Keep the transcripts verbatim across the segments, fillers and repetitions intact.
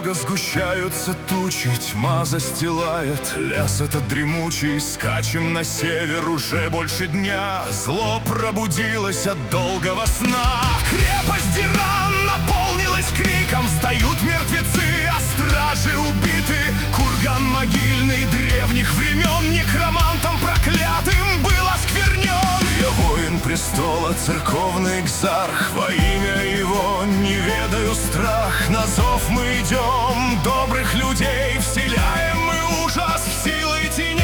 долго сгущаются тучи, тьма застилает лес этот дремучий. Скачем на север уже больше дня, зло пробудилось от долгого сна. Крепость Диран наполнилась криком, встают мертвецы, а стражи убиты. Курган могильный древних времен некромантом проклятым был осквернен. Я воин престола, церковный экзарх, во имя его не ведаю страх. На зов мы идем, добрых людей вселяем мы ужас в силы теней.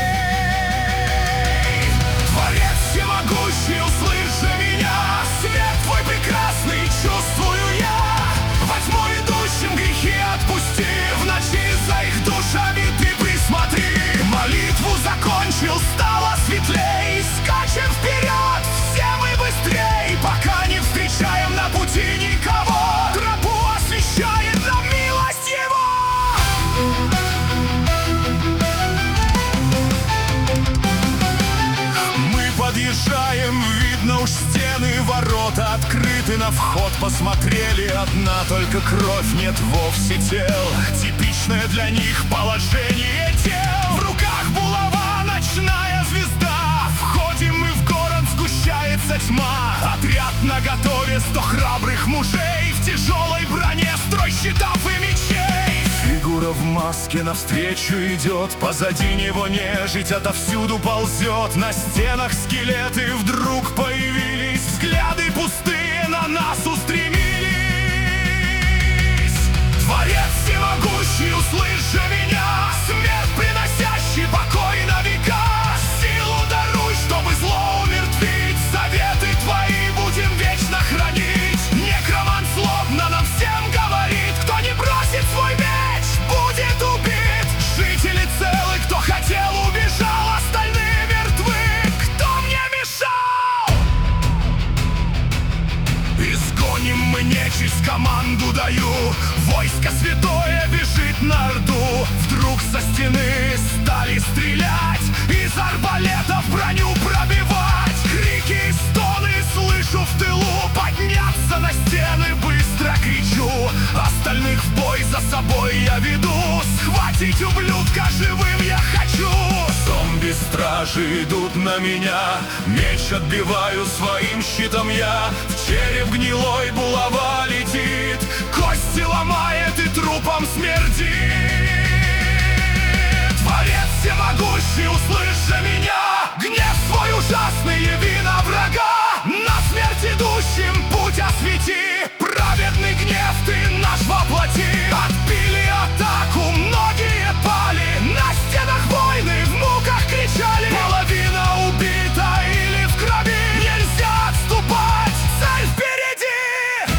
Творец всемогущий, услышь же меня, свет твой прекрасный чувствую я. Во тьму идущим грехи отпусти, в ночи за их душами ты присмотри. Молитву закончил, стало светлей, скачем вперед, все мы быстрей, пока не встречаем на пути никого. Тропу освещает нам милость его. Мы подъезжаем, видно уж стены, ворота открыты, на вход посмотрели. Одна только кровь, нет вовсе тел, типичное для них положение дел. В руках булава, ночная звезда, входим мы в город, сгущается тьма. Отряд наготове, сто храбрых мужей, в тяжелой броне строй щитов и мечей. Фигура в маске навстречу идет, позади него нежить отовсюду ползет. На стенах скелеты вдруг появились, взгляды пустые на нас устремились. Творец всемогущий, услышь же меня, смерть приносящий покой на века. Силу даруй, чтобы зло умертвить, заветы твои будем вечно хранить. Некромант злобно нам всем говорит, кто не бросит свой меч, будет убит. Жители целы, кто хотел, убежал, остальные мертвы. Кто мне мешал? Изгоним мы нечисть, команду даю. Войско святое бежит на Орду. Вдруг со стены стали стрелять, из арбалетов броню пробивать. Крики и стоны слышу в тылу, подняться на стены быстро кричу. Остальных в бой за собой я веду, схватить ублюдка живым я хочу. Зомби-стражи идут на меня, меч отбиваю своим щитом я. В череп гнилой булава летит, кости ломает и трупом смердит. Творец всемогущий, услышь же меня, гнев свой ужасный яви на врага. На смерть идущим путь освети, праведный гнев ты наш воплоти. Отбили атаку, многие пали, на стенах войны в муках кричали. Половина убита или в крови, нельзя отступать, цель впереди.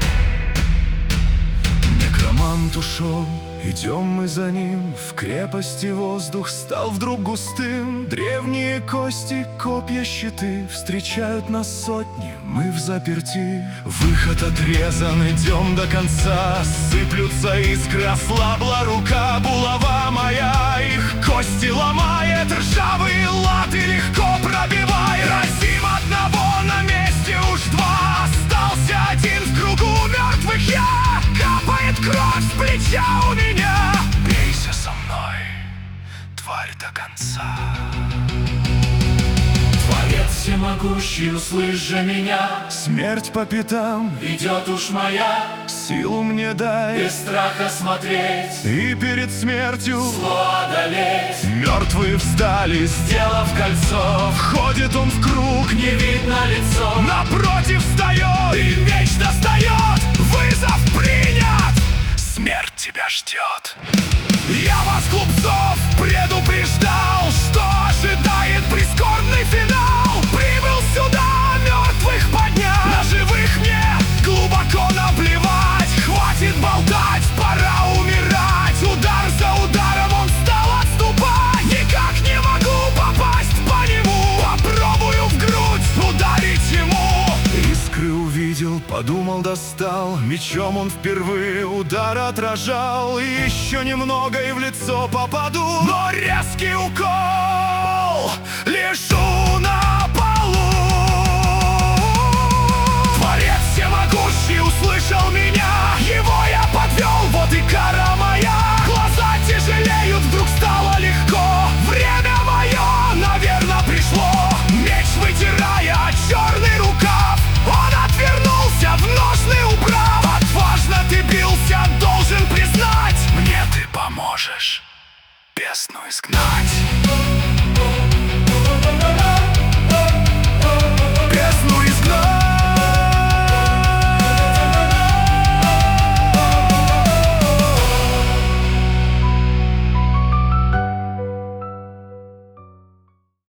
Некромант ушел, идем мы за ним. В крепости воздух стал вдруг густым. Древние кости, копья, щиты встречают нас сотни, мы в заперти. Выход отрезан, идем до конца. Сыплются искры, ослабла рука. Булава моя их кости ломает, ржавый лад и легко пробивает. Разим одного, на месте уж два, остался один в кругу мертвых я. Капает кровь с плеча у меня. Бейся со мной, тварь, до конца. Творец всемогущий, услышь же меня, смерть по пятам Идет уж моя, силу мне дай, без страха смотреть, и перед смертью зло одолеть. мертвые встали, Сделав кольцо, входит он в круг, не видно лицо. напротив встает и меч достает. Вызов принят, смерть тебя ждет. Я вас, глупцов, предупреждал, что ожидает прискорбный финал. Прибыл сюда мертвых поднять, на живых мне глубоко наплевать. Хватит болтать, пора умирать. Удар за ударом он стал отступать. Никак не могу попасть по нему, попробую в грудь ударить ему. Искры увидел, подумал, достал. Мечом он впервые удар отражал. И еще немного и в лицо попаду, но резкий укол лишу